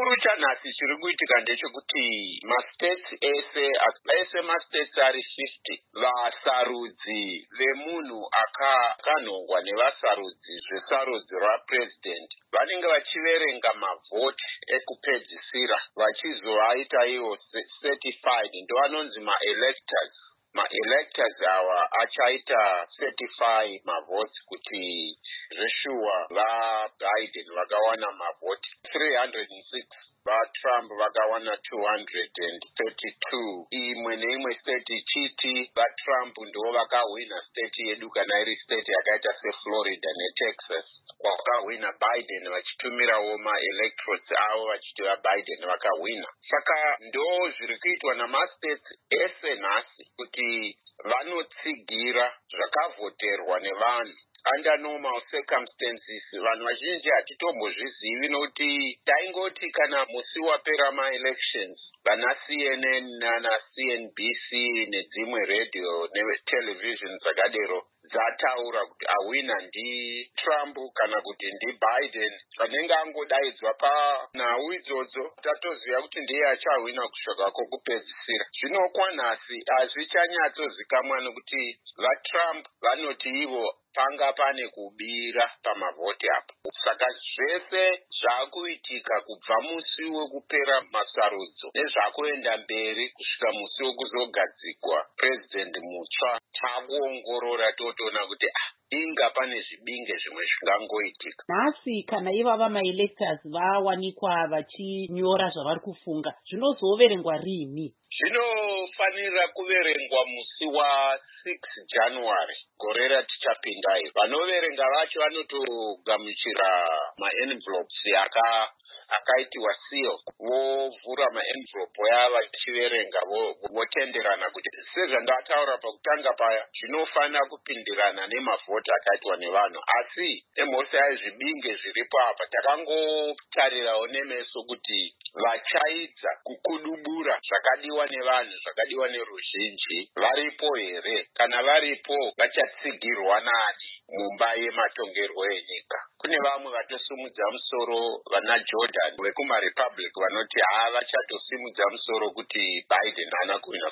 chikuru chanhasi chiri kuitika ndechekuti mastates ese mastates ari 50 vasarudzi vemunhu akanhongwa nevasarudzi zvesarudzi rapresident vanenge vachiverenga mavhoti ekupedzisira vachizoaita ivo certified ndovanonzi ma-electors awa achaita certify mavhoti kuti zveshuwa vaBiden vakawana mavhoti 306 vaTrump vakawana 232 imwe neimwe state ichiti vaTrump ndo vakahwina state yedu kana iri state yakaita seFlorida neTexas wakahwina Biden vachitumirawo ma-electorates avo vachiti vaBiden vakahwina. Saka ndo zviri kuitwa namastates ese nhasi kuti vanotsigira zvakavhoterwa nevanhu under normal circumstances. Vanhu vazhinji hatitombozvizivi nokuti taingoti kana musi wapera ma-elections vana CNN nana CNBC nedzimwe radio netelevision dzakadero dzataura kuti awina ndiTrump kana kuti ndiBiden vanenge angodaidzwa panhau idzodzo tatoziva kuti ndiye achahwina kusvika kwokupedzisira. Zvino kwanhasi hazvichanyatsozikamwa nokuti vaTrump vanoti ivo panga pane kubira pamavhoti apo. Saka zvese zvakuitika kubva musi wekupera masarudzo nezvakuenda mberi kusvika musi wekuzogadzikwa president mutsva takuongorora totoona kuti inga pane zvibinge zvimwe zvingangoitika. Nhasi kana ivava ma-electors vawanikwa vachinyora zvavari kufunga zvinozoverengwa rini? Zvinofanira kuverengwa musi wa6 January gore ratichapindai. Vanoverenga vacho vanotogamuchira ma-envelopes akaitiwa seal vovhura ma-envelope yavo vachiverenga votenderana kuti sezvandataura pakutanga paya zvinofanira kupindirana nemavhoti akaitwa nevanhu. Asi emhosva yezvibinge zviripo apa takangotarirawo nemeso kuti vachaidza kukudubura zvakadiwa nevanhu zvakadiwa neruzhinji varipo here. Kana varipo vachatsigirwa nani mumba yematongerwo enyika. Kune vamwe vatosimudza musoro vana Jordan vekumaRepublic vanoti vachatosimudza musoro kuti Biden haana kuwina